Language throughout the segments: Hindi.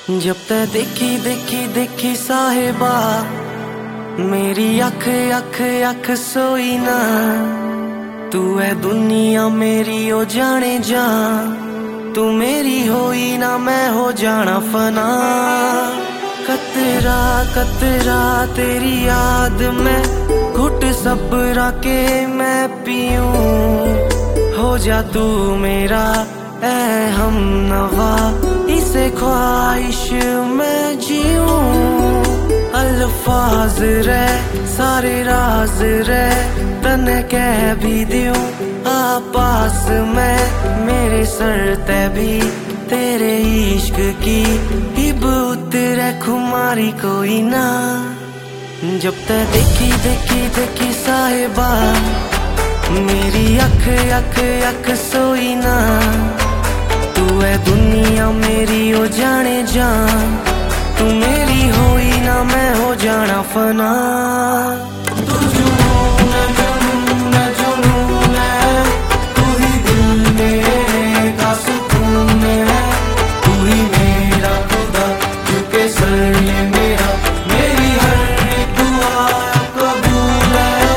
जब तै देखी देखी देखी साहिबा मेरी अख अख अख सोई ना। तू है दुनिया मेरी ओ जाने जा, तू मेरी होई ना मैं हो जाना फना। कतरा कतरा तेरी याद में घुट सबरा के मैं पीऊं। हो जा तू मेरा ऐ हम नवा, इसे ख्वाहिश में जीऊं। अल्फाज रे सारे राज रे तने कह भी दूं। आपास में मेरे सर ते भी तेरे इश्क की हिब उतरे खुमारी कोई ना। जब तक देखी देखी देखी साहिबा मेरी अख अख अख सोई ना। तू है दुनिया मेरी ओ जाने जा, तू मेरी होई ना मैं हो जाना फना। तू जुनून जुनून जुनून है, तू ही दिल मेरे का सुकून है। तू ही मेरा खुदा झुके सर ये मेरा, मेरी हर एक दुआ कबूल है।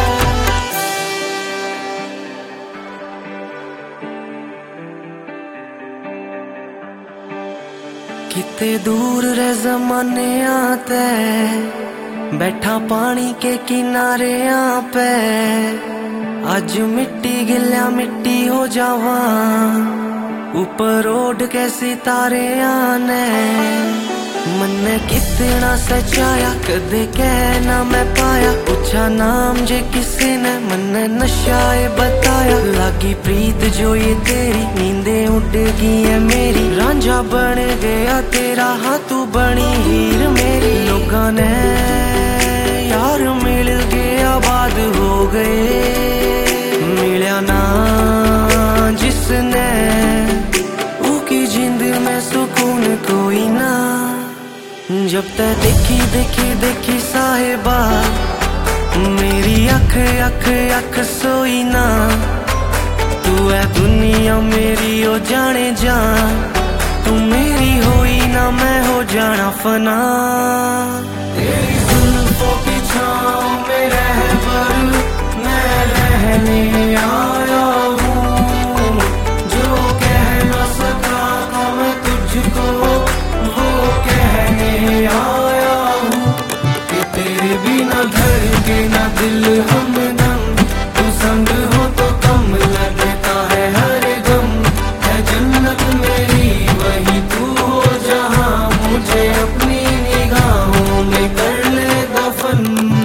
किते दूर रे जमाने आते बैठा पानी के किनारे पे। आज मिट्टी गिल्या मिट्टी हो जावा, ऊपर रोड के सितारे आने। मन कितना सचाया कदे कहना मैं पाया, पूछा नाम जे किसी ने मन नशाए बताया। लागी प्रीत जो ये तेरी नींदे उड़ गई है मेरी। रांझा बन गया तेरा हाँ तू बनी हीर मेरी। लोगा ने यार मिल गया बाद हो गए, मिला ना जिसने उसकी जिंद में सुकून कोई ना। जब तक देखी देखी देखी साहिबा मेरी अख अख अख सोई ना। तू है दुनिया मेरी ओ जाने जा, तू मेरी होई ना मैं हो जाना फना। तेरी जुल्फों की छाँव में रहबर मैं रहने आया हूँ। जो कह न सका था मैं तुझको वो कहने आया हूँ। कि तेरे बिना धड़के ना दिल हमदम, तू संग हो तो कम लगता है हर गम। है जन्नत मेरी वही तू हो जहाँ, मुझे अपनी निगाहों में कर ले दफन।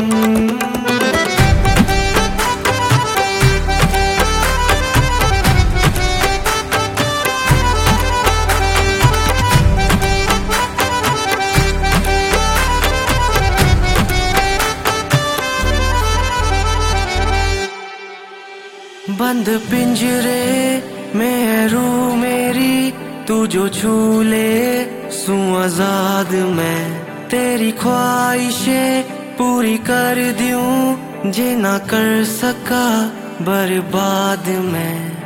बंद पिंजरे में रूह मेरी, तू जो छू ले सू आजाद मैं। तेरी ख्वाहिशें पूरी कर दूं, जे ना कर सका बर्बाद मैं।